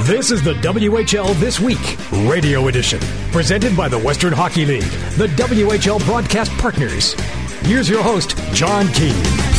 This is the WHL This Week, Radio Edition, presented by the Western Hockey League, the WHL broadcast partners. Here's your host, John Keane.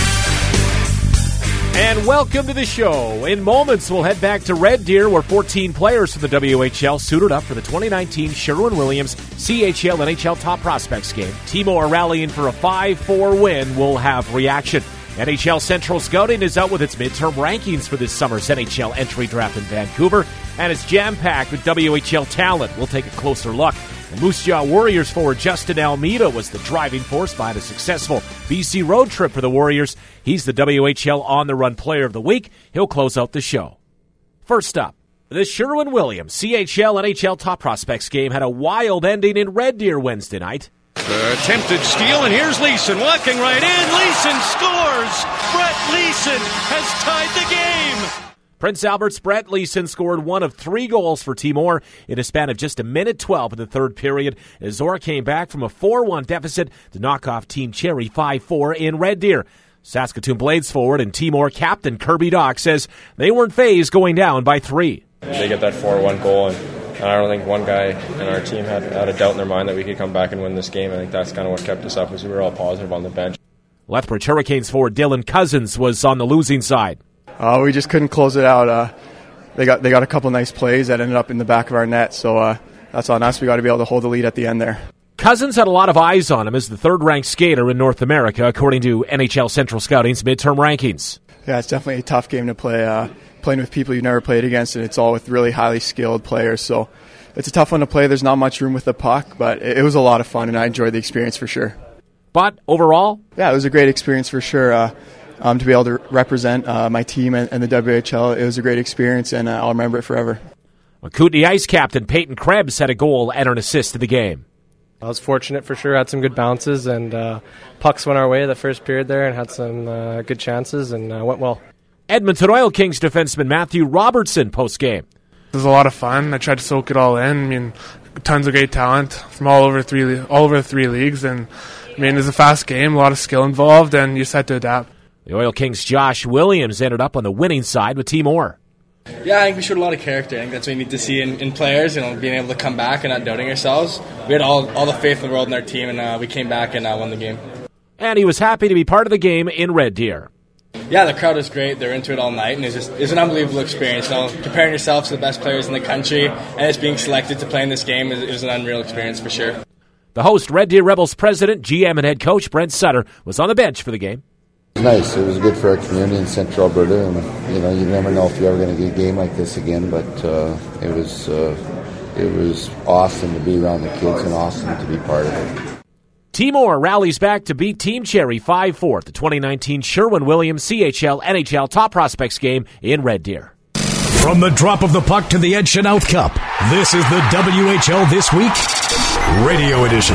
And welcome to the show. In moments, we'll head back to Red Deer, where 14 players from the WHL suited up for the 2019 Sherwin-Williams CHL NHL Top Prospects game. Timor rallying for a 5-4 win will have reaction. NHL Central Scouting is out with its midterm rankings for this summer's NHL entry draft in Vancouver, and it's jam-packed with WHL talent. We'll take a closer look. The Moose Jaw Warriors forward Justin Almeida was the driving force behind a successful BC road trip for the Warriors. He's the WHL On-the-Run Player of the Week. He'll close out the show. First up, the Sherwin-Williams CHL NHL Top Prospects game had a wild ending in Red Deer Wednesday night. Attempted steal, and here's Leeson walking right in. Leeson scores! Brett Leeson has tied the game! Prince Albert's Brett Leeson scored one of 3 goals for Timor in a span of just a minute 12 in the third period, as Zora came back from a 4-1 deficit to knock off Team Cherry 5-4 in Red Deer. Saskatoon Blades forward and Timor captain Kirby Dach says they weren't fazed going down by 3. They get that 4-1 goal, and I don't think one guy in our team had a doubt in their mind that we could come back and win this game. I think that's kind of what kept us up, was we were all positive on the bench. Lethbridge Hurricanes forward Dylan Cousins was on the losing side. We just couldn't close it out. They got a couple nice plays that ended up in the back of our net, so that's on us. We got to be able to hold the lead at the end there. Cousins had a lot of eyes on him as the third-ranked skater in North America, according to NHL Central Scouting's midterm rankings. Yeah, it's definitely a tough game to play. Playing with people you've never played against, and it's all with really highly skilled players, so it's a tough one to play. There's not much room with the puck, but it was a lot of fun, and I enjoyed the experience for sure. But overall? Yeah, it was a great experience for sure. To be able to represent my team and the WHL, it was a great experience, and I'll remember it forever. Kootenay Ice captain Peyton Krebs had a goal and an assist to the game. I was fortunate for sure, had some good bounces, and pucks went our way the first period there and had some good chances, and went well. Edmonton Oil Kings defenseman Matthew Robertson post-game. It was a lot of fun. I tried to soak it all in. I mean, tons of great talent from all over the 3 leagues, and I mean, it's a fast game, a lot of skill involved, and you just had to adapt. The Oil Kings' Josh Williams ended up on the winning side with Timor. Yeah, I think we showed a lot of character. I think that's what we need to see in players, being able to come back and not doubting ourselves. We had all the faith in the world in our team, and we came back and won the game. And he was happy to be part of the game in Red Deer. Yeah, the crowd was great. They're into it all night, and it's an unbelievable experience. Comparing yourself to the best players in the country and just being selected to play in this game is an unreal experience for sure. The host, Red Deer Rebels president, GM, and head coach Brent Sutter, was on the bench for the game. It was nice. It was good for our community in Central Alberta, and you never know if you're ever going to get a game like this again. But it was awesome to be around the kids and awesome to be part of it. Timor rallies back to beat Team Cherry 5-4 at the 2019 Sherwin-Williams CHL NHL Top Prospects game in Red Deer. From the drop of the puck to the Ed Chanel Cup, this is the WHL This Week, Radio Edition.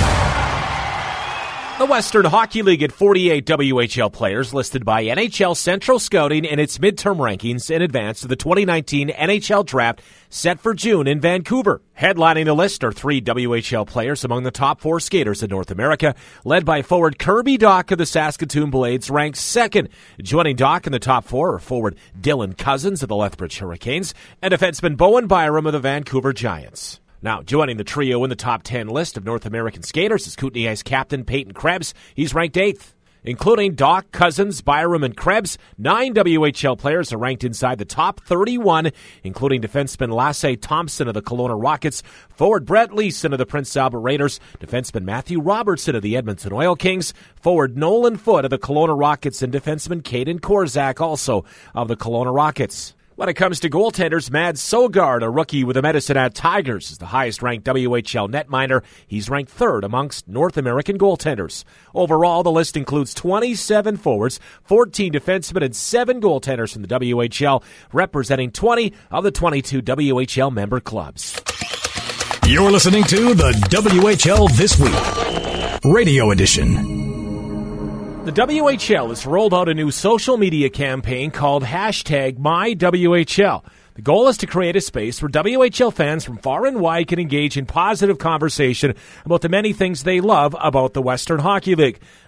The Western Hockey League had 48 WHL players listed by NHL Central Scouting in its midterm rankings in advance to the 2019 NHL Draft set for June in Vancouver. Headlining the list are 3 WHL players among the top 4 skaters in North America, led by forward Kirby Dach of the Saskatoon Blades, ranked second. Joining Dach in the top 4 are forward Dylan Cousins of the Lethbridge Hurricanes and defenseman Bowen Byram of the Vancouver Giants. Now, joining the trio in the top 10 list of North American skaters is Kootenay Ice captain Peyton Krebs. He's ranked 8th. Including Dach, Cousins, Byram, and Krebs, 9 WHL players are ranked inside the top 31, including defenseman Lasse Thompson of the Kelowna Rockets, forward Brett Leeson of the Prince Albert Raiders, defenseman Matthew Robertson of the Edmonton Oil Kings, forward Nolan Foote of the Kelowna Rockets, and defenseman Caden Korzak, also of the Kelowna Rockets. When it comes to goaltenders, Mads Sogard, a rookie with the Medicine Hat Tigers, is the highest-ranked WHL netminder. He's ranked 3rd amongst North American goaltenders. Overall, the list includes 27 forwards, 14 defensemen, and 7 goaltenders from the WHL, representing 20 of the 22 WHL member clubs. You're listening to the WHL This Week, Radio Edition. The WHL has rolled out a new social media campaign called #MyWHL. The goal is to create a space where WHL fans from far and wide can engage in positive conversation about the many things they love about the Western Hockey League.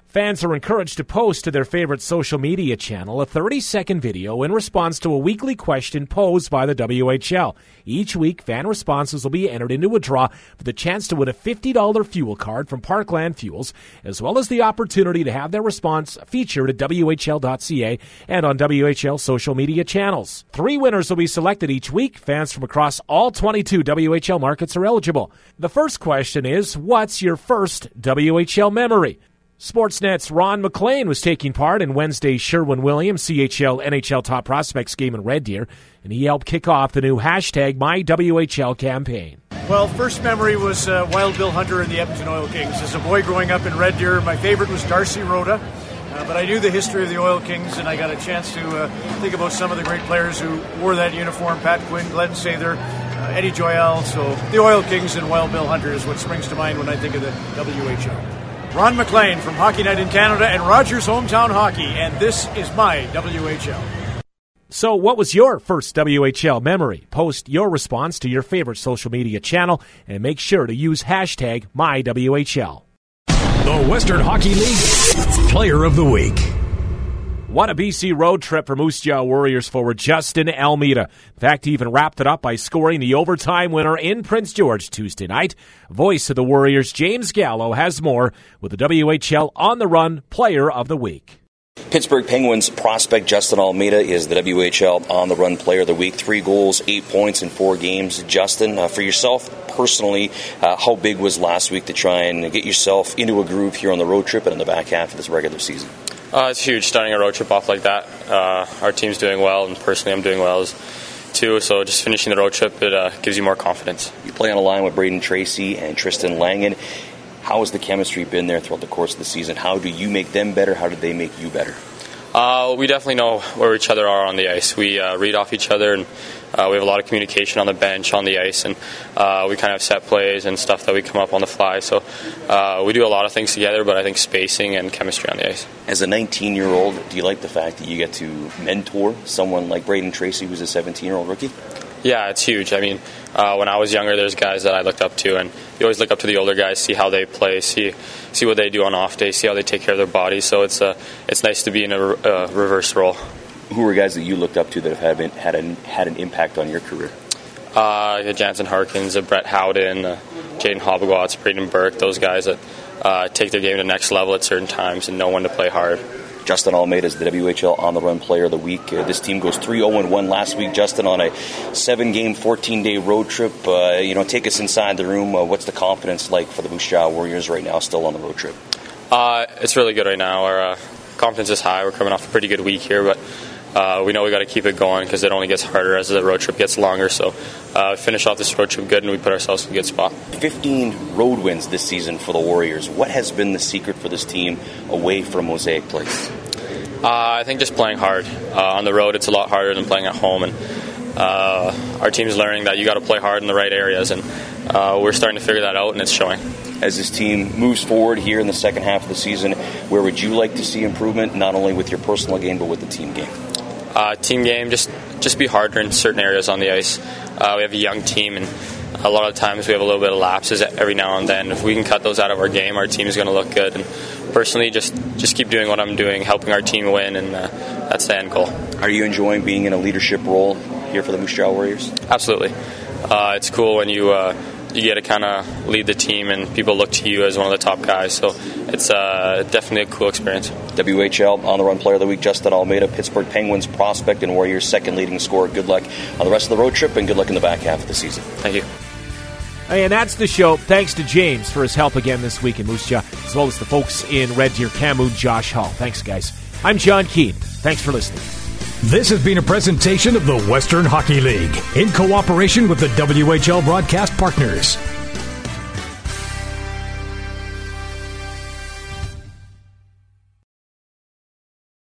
Fans are encouraged to post to their favorite social media channel a 30-second video in response to a weekly question posed by the WHL. Each week, fan responses will be entered into a draw for the chance to win a $50 fuel card from Parkland Fuels, as well as the opportunity to have their response featured at WHL.ca and on WHL social media channels. 3 winners will be selected each week. Fans from across all 22 WHL markets are eligible. The first question is, what's your first WHL memory? Sportsnet's Ron McLean was taking part in Wednesday's Sherwin-Williams CHL NHL Top Prospects game in Red Deer, and he helped kick off the new #MyWHL campaign. Well, first memory was Wild Bill Hunter and the Edmonton Oil Kings. As a boy growing up in Red Deer, my favorite was Darcy Rhoda, but I knew the history of the Oil Kings, and I got a chance to think about some of the great players who wore that uniform: Pat Quinn, Glenn Sather, Eddie Joyal. So the Oil Kings and Wild Bill Hunter is what springs to mind when I think of the WHL. Ron McLean from Hockey Night in Canada and Rogers Hometown Hockey, and this is my WHL. So what was your first WHL memory? Post your response to your favorite social media channel and make sure to use #MyWHL. The Western Hockey League Player of the Week. What a BC road trip for Moose Jaw Warriors forward Justin Almeida. In fact, he even wrapped it up by scoring the overtime winner in Prince George Tuesday night. Voice of the Warriors, James Gallo, has more with the WHL On the Run Player of the Week. Pittsburgh Penguins prospect Justin Almeida is the WHL On the Run Player of the Week. 3 goals, 8 points in 4 games. Justin, for yourself personally, how big was last week to try and get yourself into a groove here on the road trip and in the back half of this regular season? It's huge starting a road trip off like that. Our team's doing well, and personally I'm doing well too, so just finishing the road trip, it gives you more confidence. You play on a line with Braden Tracy and Tristan Langen. How has the chemistry been there throughout the course of the season? How do you make them better? How did they make you better? We definitely know where each other are on the ice. We read off each other, and we have a lot of communication on the bench, on the ice, and we kind of have set plays and stuff that we come up on the fly. So we do a lot of things together, but I think spacing and chemistry on the ice. As a 19-year-old, do you like the fact that you get to mentor someone like Braden Tracy, who's a 17-year-old rookie? Yeah, it's huge. I mean, when I was younger, there's guys that I looked up to, and you always look up to the older guys, see how they play, see what they do on off days, see how they take care of their bodies. So it's nice to be in a reverse role. Who were guys that you looked up to that have had an impact on your career? Jansen Harkins, Brett Howden, Jaden Hobogwatz, Braden Burke, those guys that take their game to the next level at certain times and know when to play hard. Justin Almeida is the WHL On the Run Player of the Week. This team goes 3-0-1 last week, Justin, on a 7-game, 14-day road trip. Take us inside the room. What's the confidence like for the Moose Jaw Warriors right now, still on the road trip? It's really good right now. Our confidence is high. We're coming off a pretty good week here, but we know we got to keep it going because it only gets harder as the road trip gets longer. So finish off this road trip good, and we put ourselves in a good spot. 15 road wins this season for the Warriors. What has been the secret for this team away from Mosaic Place? I think just playing hard. On the road, it's a lot harder than playing at home, and our team's learning that you got to play hard in the right areas, and we're starting to figure that out, and it's showing. As this team moves forward here in the second half of the season, where would you like to see improvement, not only with your personal game, but with the team game? Team game, just be harder in certain areas on the ice. We have a young team, and a lot of times we have a little bit of lapses every now and then. If we can cut those out of our game, our team is going to look good. And personally, just keep doing what I'm doing, helping our team win, and that's the end goal. Are you enjoying being in a leadership role here for the Moose Jaw Warriors? Absolutely. It's cool when you get to kind of lead the team and people look to you as one of the top guys. So it's definitely a cool experience. WHL On the Run Player of the Week, Justin Almeida, Pittsburgh Penguins prospect and Warriors second leading scorer. Good luck on the rest of the road trip, and good luck in the back half of the season. Thank you. And that's the show. Thanks to James for his help again this week in Moose Jaw, as well as the folks in Red Deer, Camus, Josh Hall. Thanks, guys. I'm John Keane. Thanks for listening. This has been a presentation of the Western Hockey League in cooperation with the WHL broadcast partners.